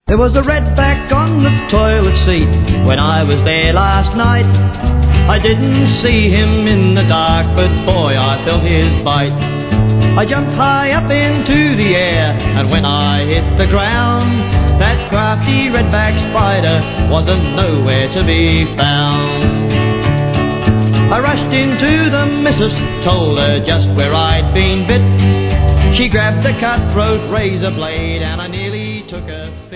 There was a redback on the toilet seat when I was there last night. I didn't see him in the dark, but boy, I felt his bite. I jumped high up into the air, and when I hit the ground, that crafty redback spider wasn't nowhere to be found. I rushed into the missus, told her just where I'd been bit. She grabbed a cutthroat razor blade, and I nearly took her